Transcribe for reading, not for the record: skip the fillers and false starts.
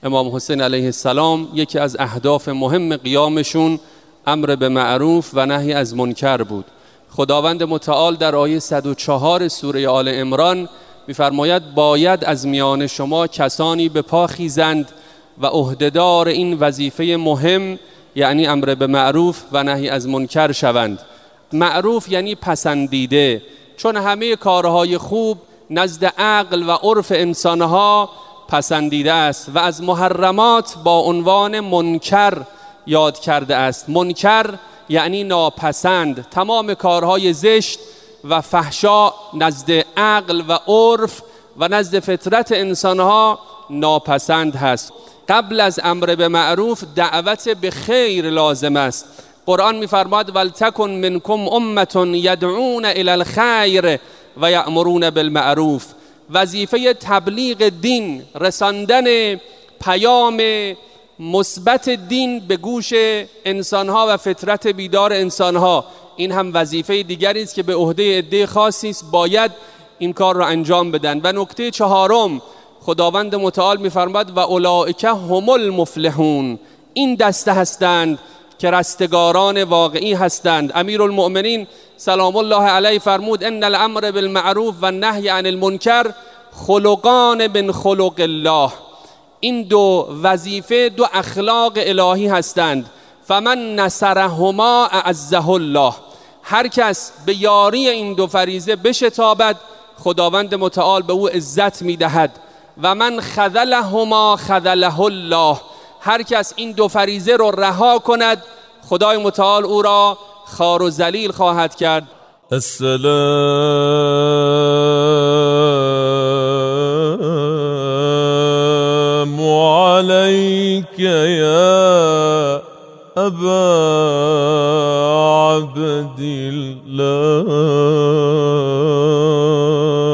امام حسین علیه السلام یکی از اهداف مهم قیامشون امر به معروف و نهی از منکر بود. خداوند متعال در آیه 104 سوره آل عمران می‌فرماید باید از میان شما کسانی به پا خیزند و عهدهدار این وظیفه مهم یعنی امر به معروف و نهی از منکر شوند. معروف یعنی پسندیده، چون همه کارهای خوب نزد عقل و عرف انسانها پسندیده است و از محرمات با عنوان منکر یاد کرده است. منکر یعنی ناپسند. تمام کارهای زشت و فحشا نزد عقل و عرف و نزد فطرت انسانها ناپسند هست. قبل از امر به معروف دعوت به خیر لازم است. قرآن می‌فرماید ولتکن منکم امة یدعون الی الخیر و یأمرون بالمعروف. وظیفه تبلیغ دین، رساندن پیام مثبت دین به گوش انسانها و فطرت بیدار انسانها، این هم وظیفه دیگری است که به عهده عده خاصی است، باید این کار را انجام بدن. و نکته چهارم، خداوند متعال می‌فرماید و اولئک هم المفلحون، این دسته هستند که رستگاران واقعی هستند. امیرالمؤمنین سلام الله علیه فرمود ان الامر بالمعروف و النهی عن المنکر خلقان من خلق الله. این دو وظیفه دو اخلاق الهی هستند. فمن نصرهما اعزه الله، هر کس به یاری این دو فریضه بشتابد خداوند متعال به او عزت میدهد. و من خذلهما خذله الله، هر کس این دو فریضه رو رها کند خدای متعال او را خوار و ذلیل خواهد کرد. السلام علیک یا ابا عبدالله.